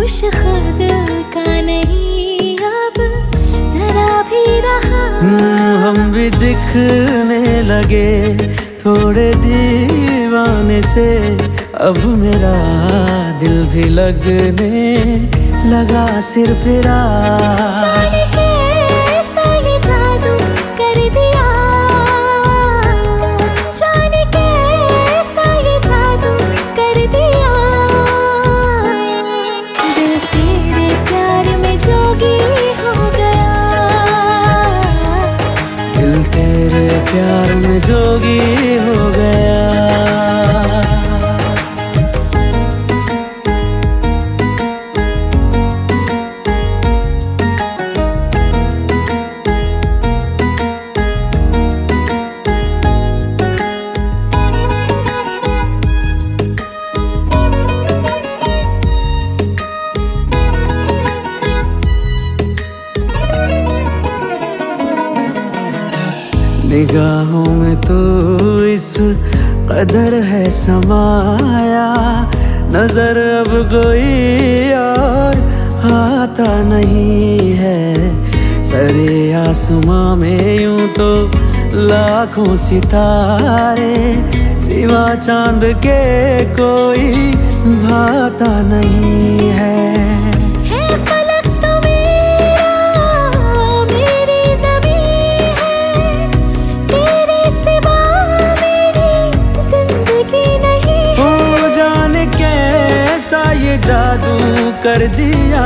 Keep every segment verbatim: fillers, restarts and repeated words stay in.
होश खुद का नहीं अब जरा भी रहा। हम भी दिखने लगे थोड़े दीवाने से, अब मेरा दिल भी लगने लगा सिर फिरा। जाने कैसा ये जादू कर दिया, जाने कैसा ये जादू कर दिया। दिल तेरे प्यार में जोगी हो गया, दिल तेरे प्यार में जोगी हो गया। निगाहों में तो इस कदर है समाया, नजर अब कोई और आता नहीं है। सरे आसमां में यूं तो लाखों सितारे, सिवा चांद के कोई भाता नहीं है। जादू कर दिया,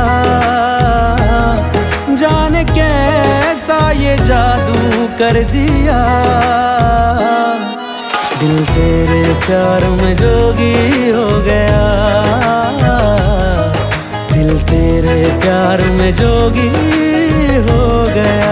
जाने कैसा ये जादू कर दिया। दिल तेरे प्यार में जोगी हो गया, दिल तेरे प्यार में जोगी हो गया।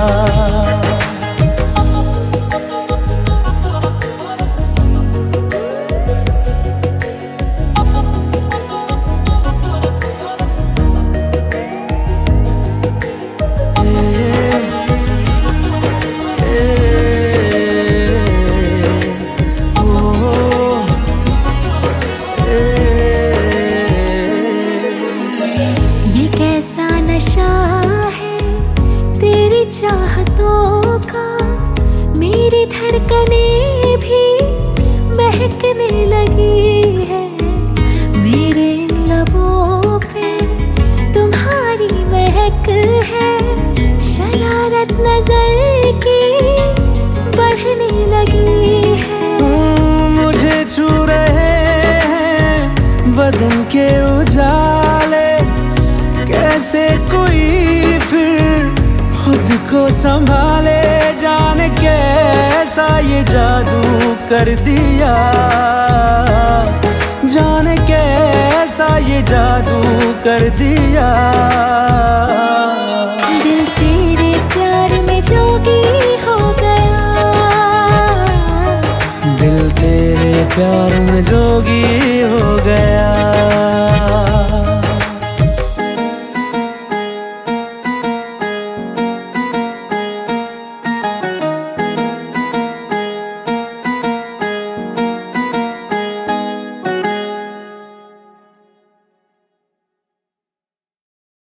चाहतों का मेरी धड़कनें भी महकने लगी है। मेरे लबों पे तुम्हारी महक है, शरारत नजर की बढ़ने लगी है। मुझे छू रहे हैं बदन के उजाले, कैसे कोई फिर खुद को संभाले। जाने कैसा ये जादू कर दिया, जाने कैसा ये जादू कर दिया। दिल तेरे प्यार में जोगी हो गया, दिल तेरे प्यार में जोगी